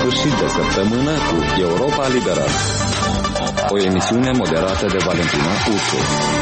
sfârșit de săptămână cu Europa Liberă. O emisiune moderată de Valentina Ursu.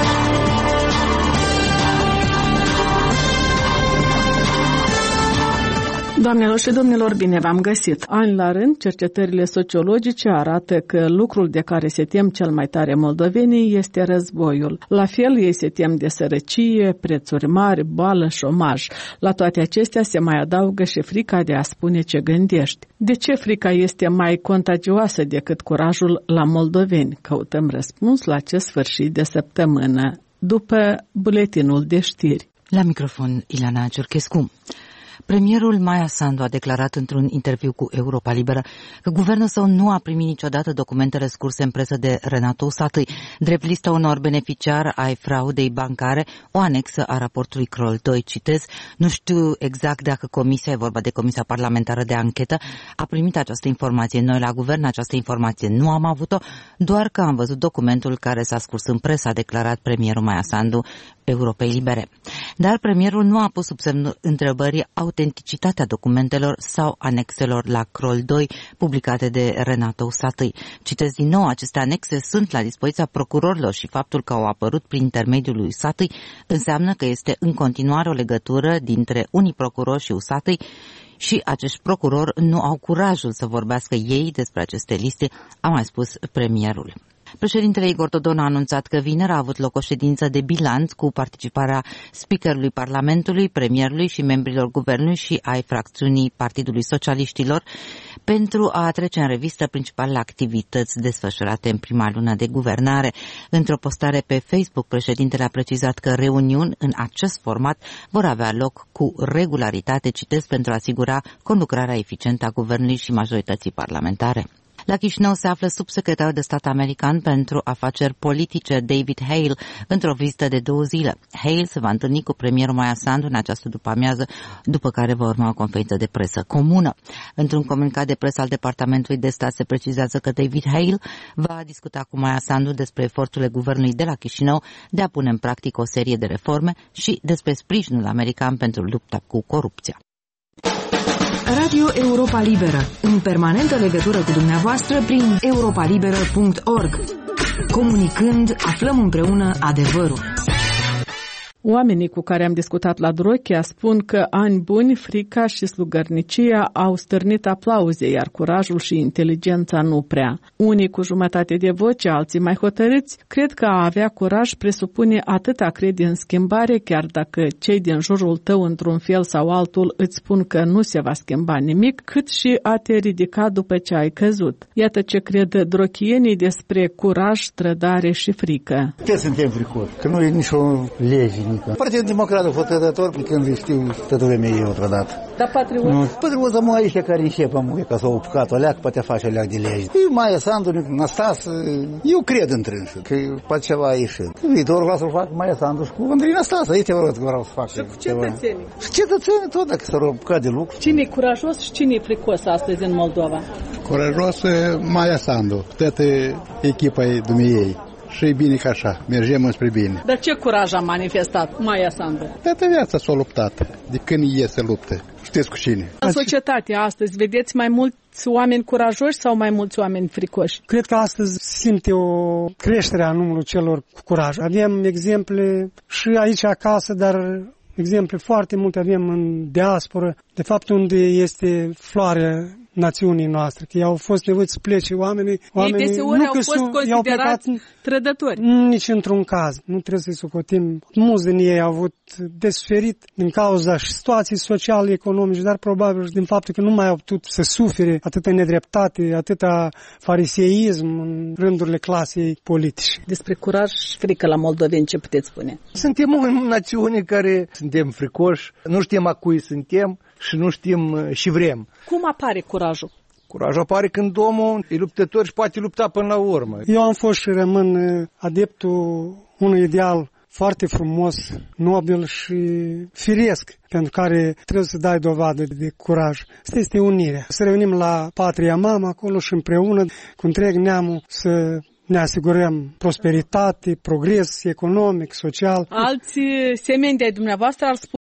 Doamnelor și domnilor, bine v-am găsit! Ani la rând, cercetările sociologice arată că lucrul de care se tem cel mai tare moldovenii este războiul. La fel, ei se tem de sărăcie, prețuri mari, boală, șomaj. La toate acestea se mai adaugă și frica de a spune ce gândești. De ce frica este mai contagioasă decât curajul la moldoveni? Căutăm răspuns la acest sfârșit de săptămână, după buletinul de știri. La microfon, Ileana Ciurchescu. Premierul Maia Sandu a declarat într-un interviu cu Europa Liberă că guvernul său nu a primit niciodată documentele scurse în presă de Renato Usatăi, drept listă unor beneficiari ai fraudei bancare, o anexă a raportului Crol 2. Citez, nu știu exact dacă comisia, e vorba de Comisia Parlamentară de Anchetă, a primit această informație. Noi la guvern această informație nu am avut-o, doar că am văzut documentul care s-a scurs în presă, a declarat premierul Maia Sandu Europei Libere. Dar premierul nu a pus sub semnul întrebării autenticitatea documentelor sau anexelor la Crol 2 publicate de Renato Usatăi. Citez din nou, aceste anexe sunt la dispoziția procurorilor și faptul că au apărut prin intermediul lui Usatăi înseamnă că este în continuare o legătură dintre unii procurori și Usatăi și acești procurori nu au curajul să vorbească ei despre aceste liste, a mai spus premierul. Președintele Igor Dodon a anunțat că vineri a avut loc o ședință de bilanț cu participarea speakerului Parlamentului, premierului și membrilor guvernului și ai fracțiunii Partidului Socialiștilor pentru a trece în revistă principalele activități desfășurate în prima lună de guvernare. Într-o postare pe Facebook, președintele a precizat că reuniuni în acest format vor avea loc cu regularitate, citesc, pentru a asigura conlucrarea eficientă a guvernului și majorității parlamentare. La Chișinău se află subsecretarul de stat american pentru afaceri politice David Hale într-o vizită de 2 zile. Hale se va întâlni cu premierul Maia Sandu în această după-amiază, după care va urma o conferință de presă comună. Într-un comunicat de presă al Departamentului de Stat se precizează că David Hale va discuta cu Maia Sandu despre eforturile guvernului de la Chișinău de a pune în practică o serie de reforme și despre sprijinul american pentru lupta cu corupția. Radio Europa Liberă, în permanentă legătură cu dumneavoastră prin europalibera.org. Comunicând, aflăm împreună adevărul. Oamenii cu care am discutat la Drochea spun că ani buni, frica și slugărnicia au stârnit aplauze, iar curajul și inteligența nu prea. Unii cu jumătate de voce, alții mai hotărâți, cred că a avea curaj presupune atât a crede în schimbare, chiar dacă cei din jurul tău într-un fel sau altul îți spun că nu se va schimba nimic, cât și a te ridica după ce ai căzut. Iată ce cred drochienii despre curaj, trădare și frică. Ce suntem fricoși? Că nu e nicio lege. Partidul Democrat a fost trădător, când știu, toată lumea e o trădat. Dar patriot? Patriot am aici care începe amuie, ca să o apucat o leac, poate face o leac de lege. Maia Sandu, Năstase, eu cred întrânsul, că poate ceva a ieșit. Viitorul vreau să-l fac Maia Sandu și cu Andrei Năstase, aici vreau să fac. Și cu cetățenii? Și cetățenii tot, dacă s-au apucat de lucru. Cine e curajos și cine e fricos astăzi în Moldova? Curajos Maia Sandu, toată echipa e dumneiei. Și e bine ca așa, mergem înspre bine. Dar ce curaj a manifestat Maia Sandu? Toată viața s-a luptat, de când iese luptă. Știți cu cine? În societate astăzi vedeți mai mulți oameni curajoși sau mai mulți oameni fricoși? Cred că astăzi simte o creștere a numărului celor cu curaj. Avem exemple și aici acasă, dar exemple foarte multe avem în diasporă, de fapt unde este floarea națiunii noastre, că au fost nevoiți să plece oamenii. Ei deseori au fost considerați trădători. Nici într-un caz. Nu trebuie să-i socotim. Mulți din ei au avut de suferit din cauza și situații sociale, economice, dar probabil din faptul că nu mai au putut să sufere atâta nedreptate, atâta fariseism în rândurile clasei politice. Despre curaj și frică la moldoveni, ce puteți spune? Suntem o națiune care suntem fricoși, nu știm a cui suntem și nu știm și vrem. Cum apare curajul? Curajul apare când omul e luptător și poate lupta până la urmă. Eu am fost și rămân adeptul unui ideal foarte frumos, nobil și firesc, pentru care trebuie să dai dovadă de curaj. Asta este unirea. Să reunim la patria mamă acolo și împreună cu întreg neamul să ne asigurăm prosperitate, progres economic, social. Alți semeni de-ai dumneavoastră ar spune